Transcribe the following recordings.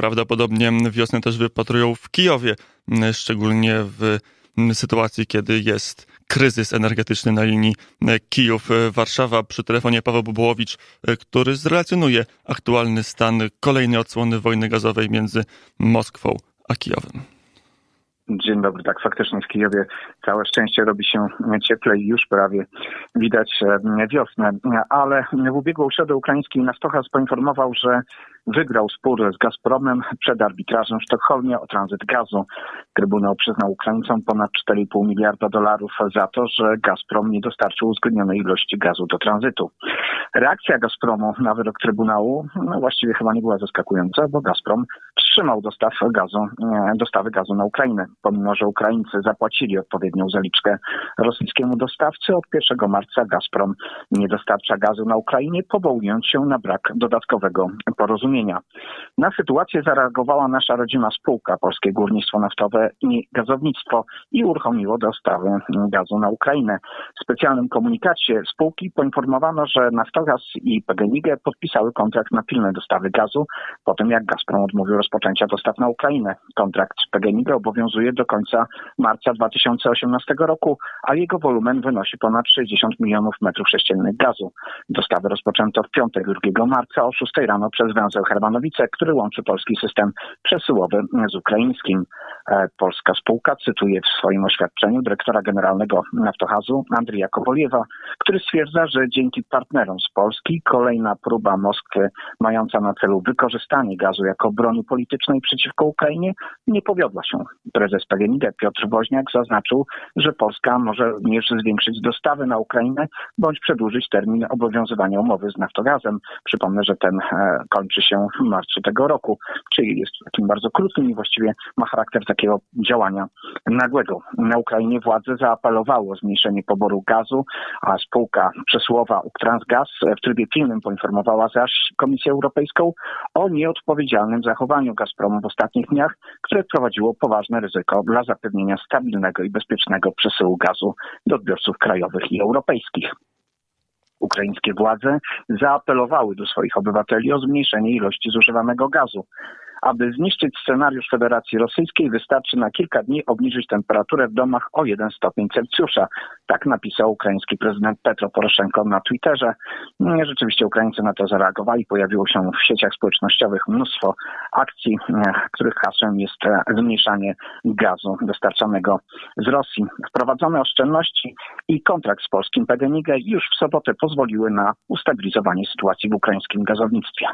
Prawdopodobnie wiosnę też wypatrują w Kijowie, szczególnie w sytuacji, kiedy jest kryzys energetyczny na linii Kijów-Warszawa. Przy telefonie Paweł Bobołowicz, który zrelacjonuje aktualny stan kolejnej odsłony wojny gazowej między Moskwą a Kijowem. Dzień dobry, tak faktycznie w Kijowie całe szczęście robi się cieplej i już prawie widać wiosnę, ale w ubiegłą środę ukraiński Naftogaz poinformował, że wygrał spór z Gazpromem przed arbitrażem w Sztokholmie o tranzyt gazu. Trybunał przyznał Ukraińcom ponad $4,5 miliarda za to, że Gazprom nie dostarczył uzgodnionej ilości gazu do tranzytu. Reakcja Gazpromu na wyrok Trybunału właściwie chyba nie była zaskakująca, bo Gazprom wstrzymał dostawy gazu na Ukrainę. Pomimo że Ukraińcy zapłacili odpowiednią zaliczkę rosyjskiemu dostawcy, od 1 marca Gazprom nie dostarcza gazu na Ukrainie, powołując się na brak dodatkowego porozumienia. Na sytuację zareagowała nasza rodzima spółka Polskie Górnictwo Naftowe i Gazownictwo i uruchomiło dostawy gazu na Ukrainę. W specjalnym komunikacie spółki poinformowano, że Naftogaz i PGNiG podpisały kontrakt na pilne dostawy gazu, po tym jak Gazprom odmówił rozpoczęcia dostaw na Ukrainę. Kontrakt PGNiG obowiązuje do końca marca 2018 roku, a jego wolumen wynosi ponad 60 milionów metrów sześciennych gazu. Dostawy rozpoczęto w piątek 2 marca o 6 rano przez węzeł Hermanowice, który łączy polski system przesyłowy z ukraińskim. Polska spółka cytuje w swoim oświadczeniu dyrektora generalnego Naftogazu Andrija Kowoliewa, który stwierdza, że dzięki partnerom z Polski kolejna próba Moskwy mająca na celu wykorzystanie gazu jako broni politycznej przeciwko Ukrainie nie powiodła się. Prezes PGNiG Piotr Woźniak zaznaczył, że Polska może również zwiększyć dostawy na Ukrainę bądź przedłużyć termin obowiązywania umowy z Naftogazem. Przypomnę, że ten kończy się w marcu tego roku, czyli jest takim bardzo krótkim i właściwie ma charakter takiego działania nagłego. Na Ukrainie władze zaapelowały o zmniejszenie poboru gazu, a spółka przesyłowa Uktrans-Gaz w trybie pilnym poinformowała zaś Komisję Europejską o nieodpowiedzialnym zachowaniu Gazpromu w ostatnich dniach, które wprowadziło poważne ryzyko dla zapewnienia stabilnego i bezpiecznego przesyłu gazu do odbiorców krajowych i europejskich. Ukraińskie władze zaapelowały do swoich obywateli o zmniejszenie ilości zużywanego gazu. Aby zniszczyć scenariusz Federacji Rosyjskiej, wystarczy na kilka dni obniżyć temperaturę w domach o 1 stopień Celsjusza. Tak napisał ukraiński prezydent Petro Poroszenko na Twitterze. Rzeczywiście Ukraińcy na to zareagowali. Pojawiło się w sieciach społecznościowych mnóstwo akcji, których hasłem jest zmniejszanie gazu dostarczanego z Rosji. Wprowadzone oszczędności i kontrakt z polskim PGNiG już w sobotę pozwoliły na ustabilizowanie sytuacji w ukraińskim gazownictwie.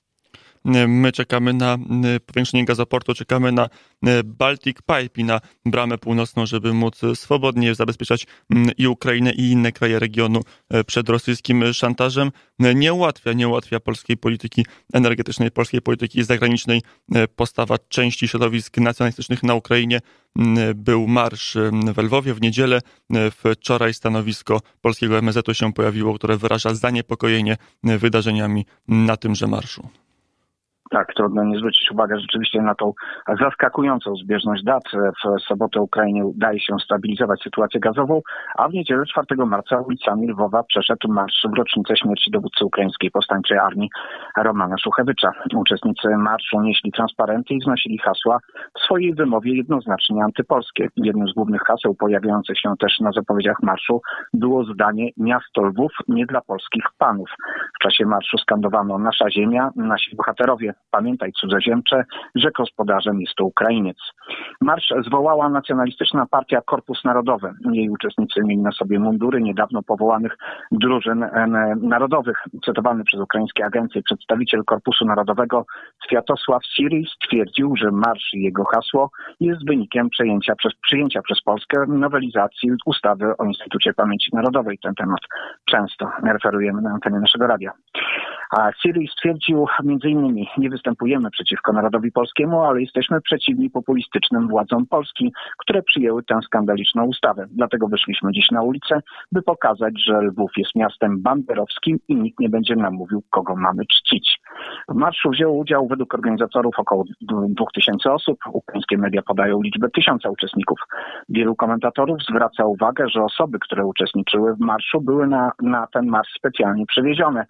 My czekamy na powiększenie gazoportu, czekamy na Baltic Pipe i na bramę północną, żeby móc swobodnie zabezpieczać i Ukrainę, i inne kraje regionu przed rosyjskim szantażem. Nie ułatwia polskiej polityki energetycznej, polskiej polityki zagranicznej postawa części środowisk nacjonalistycznych na Ukrainie. Był marsz w Lwowie w niedzielę. Wczoraj stanowisko polskiego MSZ-u się pojawiło, które wyraża zaniepokojenie wydarzeniami na tymże marszu. Tak, trudno nie zwrócić uwagi rzeczywiście na tą zaskakującą zbieżność dat. W sobotę Ukrainie udaje się stabilizować sytuację gazową, a w niedzielę 4 marca ulicami Lwowa przeszedł marsz w rocznicę śmierci dowódcy ukraińskiej powstańczej armii Romana Szuchewycza. Uczestnicy marszu nieśli transparenty i wznosili hasła w swojej wymowie jednoznacznie antypolskie. Jednym z głównych haseł pojawiających się też na zapowiedziach marszu było zdanie „Miasto Lwów nie dla polskich panów”. W czasie marszu skandowano „Nasza ziemia, nasi bohaterowie”. Pamiętaj cudzoziemcze, że gospodarzem jest to Ukrainiec. Marsz zwołała nacjonalistyczna partia Korpus Narodowy. Jej uczestnicy mieli na sobie mundury niedawno powołanych drużyn narodowych. Cytowany przez ukraińskie agencje przedstawiciel Korpusu Narodowego Światosław Siri stwierdził, że marsz i jego hasło jest wynikiem przyjęcia przez Polskę nowelizacji ustawy o Instytucie Pamięci Narodowej. Ten temat często referujemy na antenie naszego radia. A Siri stwierdził m.in. nie występujemy przeciwko narodowi polskiemu, ale jesteśmy przeciwni populistycznym władzom Polski, które przyjęły tę skandaliczną ustawę. Dlatego wyszliśmy dziś na ulicę, by pokazać, że Lwów jest miastem banderowskim i nikt nie będzie nam mówił, kogo mamy czcić. W marszu wzięło udział według organizatorów około 2000 osób. Ukraińskie media podają liczbę 1000 uczestników. Wielu komentatorów zwraca uwagę, że osoby, które uczestniczyły w marszu, były na ten marsz specjalnie przewiezione.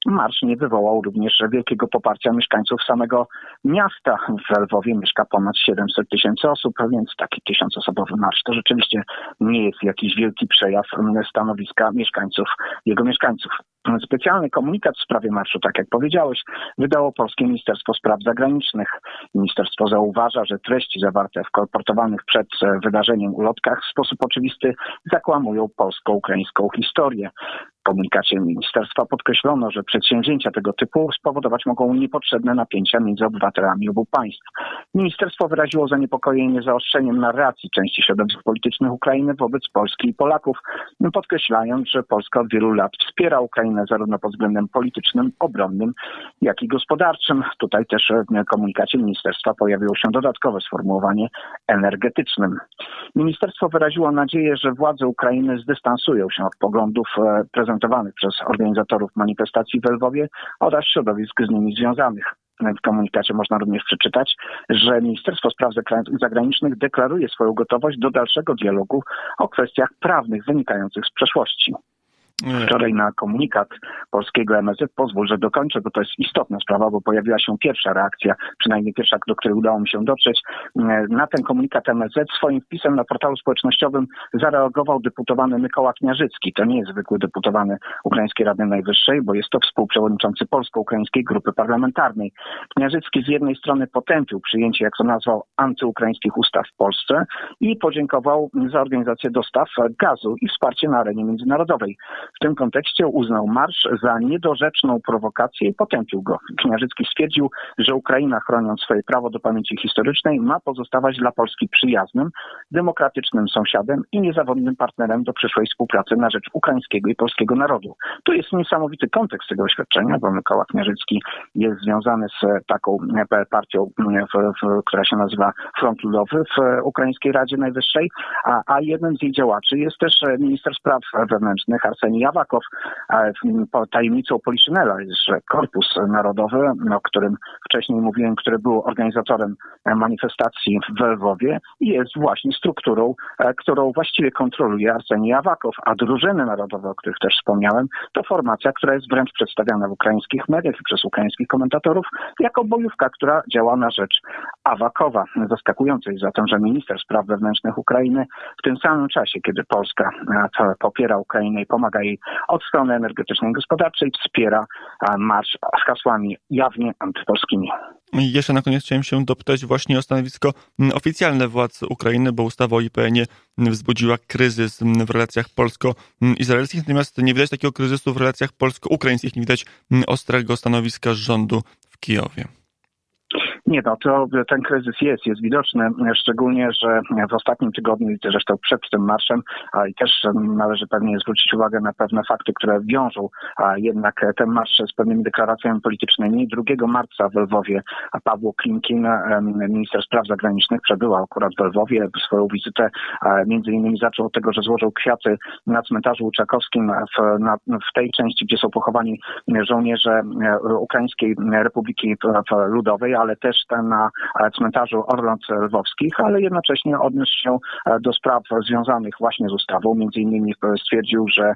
Marsz nie wywołał również wielkiego poparcia mieszkańców samego miasta. W Lwowie mieszka ponad 700 000 osób, więc taki 1000-osobowy marsz to rzeczywiście nie jest jakiś wielki przejaw stanowiska jego mieszkańców. Specjalny komunikat w sprawie marszu, tak jak powiedziałeś, wydało Polskie Ministerstwo Spraw Zagranicznych. Ministerstwo zauważa, że treści zawarte w kolportowanych przed wydarzeniem ulotkach w sposób oczywisty zakłamują polsko-ukraińską historię. W komunikacie ministerstwa podkreślono, że przedsięwzięcia tego typu spowodować mogą niepotrzebne napięcia między obywatelami obu państw. Ministerstwo wyraziło zaniepokojenie zaostrzeniem narracji części środowisk politycznych Ukrainy wobec Polski i Polaków, podkreślając, że Polska od wielu lat wspiera Ukrainę zarówno pod względem politycznym, obronnym, jak i gospodarczym. Tutaj też w komunikacie ministerstwa pojawiło się dodatkowe sformułowanie energetycznym. Ministerstwo wyraziło nadzieję, że władze Ukrainy zdystansują się od poglądów prezentowanych przez organizatorów manifestacji w Lwowie oraz środowisk z nimi związanych. W komunikacie można również przeczytać, że Ministerstwo Spraw Zagranicznych deklaruje swoją gotowość do dalszego dialogu o kwestiach prawnych wynikających z przeszłości. Wczoraj na komunikat polskiego MSZ, pozwól, że dokończę, bo to jest istotna sprawa, bo pojawiła się pierwsza reakcja, przynajmniej pierwsza, do której udało mi się dotrzeć. Na ten komunikat MSZ swoim wpisem na portalu społecznościowym zareagował deputowany Mykoła Kniarzycki. To nie jest zwykły deputowany Ukraińskiej Rady Najwyższej, bo jest to współprzewodniczący Polsko-Ukraińskiej Grupy Parlamentarnej. Kniarzycki z jednej strony potępił przyjęcie, jak to nazwał, antyukraińskich ustaw w Polsce i podziękował za organizację dostaw gazu i wsparcie na arenie międzynarodowej. W tym kontekście uznał marsz za niedorzeczną prowokację i potępił go. Kniarzycki stwierdził, że Ukraina, chroniąc swoje prawo do pamięci historycznej, ma pozostawać dla Polski przyjaznym, demokratycznym sąsiadem i niezawodnym partnerem do przyszłej współpracy na rzecz ukraińskiego i polskiego narodu. To jest niesamowity kontekst tego oświadczenia, bo Mykoła Kniarzycki jest związany z taką partią, która się nazywa Front Ludowy w Ukraińskiej Radzie Najwyższej, a jednym z jej działaczy jest też minister spraw wewnętrznych Arseni Awakow. Tajemnicą Poliszynela jest, że Korpus Narodowy, o którym wcześniej mówiłem, który był organizatorem manifestacji w Lwowie, jest właśnie strukturą, którą właściwie kontroluje Arseni Awakow, a drużyny narodowe, o których też wspomniałem, to formacja, która jest wręcz przedstawiana w ukraińskich mediach i przez ukraińskich komentatorów jako bojówka, która działa na rzecz Awakowa. Zaskakujące jest zatem, że minister spraw wewnętrznych Ukrainy w tym samym czasie, kiedy Polska popiera Ukrainę i pomaga jej od strony energetycznej i gospodarczej, wspiera marsz z hasłami jawnie antypolskimi. Jeszcze na koniec chciałem się dopytać właśnie o stanowisko oficjalne władz Ukrainy, bo ustawa o IPN-ie wzbudziła kryzys w relacjach polsko-izraelskich, natomiast nie widać takiego kryzysu w relacjach polsko-ukraińskich, nie widać ostrego stanowiska rządu w Kijowie. Nie, ten kryzys jest widoczny, szczególnie, że w ostatnim tygodniu i zresztą przed tym marszem i też należy pewnie zwrócić uwagę na pewne fakty, które wiążą jednak ten marsz z pewnymi deklaracjami politycznymi. 2 marca w Lwowie Pawło Klimkin, minister spraw zagranicznych, przebywał akurat w Lwowie. Swoją wizytę między innymi zaczął od tego, że złożył kwiaty na cmentarzu Łuczakowskim w tej części, gdzie są pochowani żołnierze Ukraińskiej Republiki Ludowej, ale też na cmentarzu Orląt Lwowskich, ale jednocześnie odniósł się do spraw związanych właśnie z ustawą. Między innymi stwierdził, że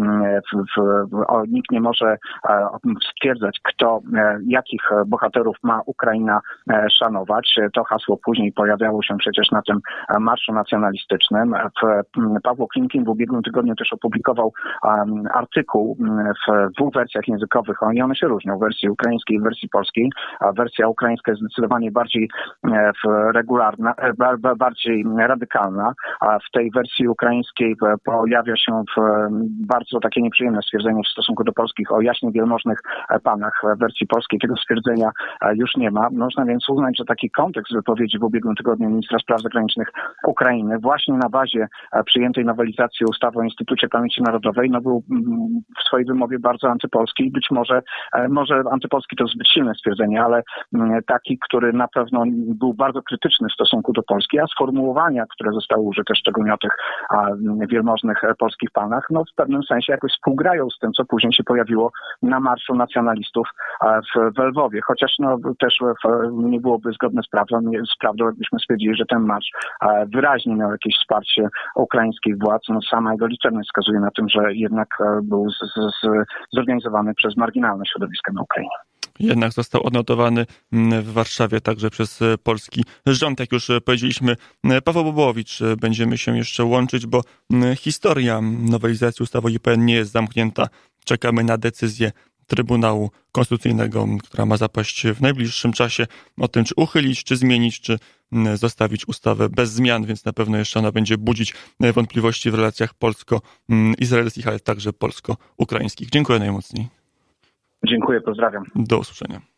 nikt nie może stwierdzać, jakich bohaterów ma Ukraina szanować. To hasło później pojawiało się przecież na tym marszu nacjonalistycznym. Pawło Klimkin w ubiegłym tygodniu też opublikował artykuł w 2 wersjach językowych. I one się różnią, w wersji ukraińskiej i w wersji polskiej. Wersja ukraińska jest zdecydowanie bardziej regularna, bardziej radykalna, a w tej wersji ukraińskiej pojawia się bardzo takie nieprzyjemne stwierdzenie w stosunku do polskich o jaśnie wielmożnych panach. W wersji polskiej tego stwierdzenia już nie ma. Można więc uznać, że taki kontekst wypowiedzi w ubiegłym tygodniu ministra spraw zagranicznych Ukrainy właśnie na bazie przyjętej nowelizacji ustawy o Instytucie Pamięci Narodowej był w swojej wymowie bardzo antypolski i być może antypolski to zbyt silne stwierdzenie, ale taki który na pewno był bardzo krytyczny w stosunku do Polski, a sformułowania, które zostały użyte, szczególnie o tych wielmożnych polskich panach, no w pewnym sensie jakoś współgrają z tym, co później się pojawiło na Marszu Nacjonalistów w Lwowie. Chociaż no, też nie byłoby zgodne z prawdą, jakbyśmy stwierdzili, że ten marsz wyraźnie miał jakieś wsparcie ukraińskich władz. No, sama jego liczebność wskazuje na tym, że jednak był zorganizowany przez marginalne środowiska na Ukrainie. Jednak został odnotowany w Warszawie także przez polski rząd. Jak już powiedzieliśmy, Paweł Bobołowicz, będziemy się jeszcze łączyć, bo historia nowelizacji ustawy o IPN nie jest zamknięta. Czekamy na decyzję Trybunału Konstytucyjnego, która ma zapaść w najbliższym czasie, o tym, czy uchylić, czy zmienić, czy zostawić ustawę bez zmian, więc na pewno jeszcze ona będzie budzić wątpliwości w relacjach polsko-izraelskich, ale także polsko-ukraińskich. Dziękuję najmocniej. Dziękuję, pozdrawiam. Do usłyszenia.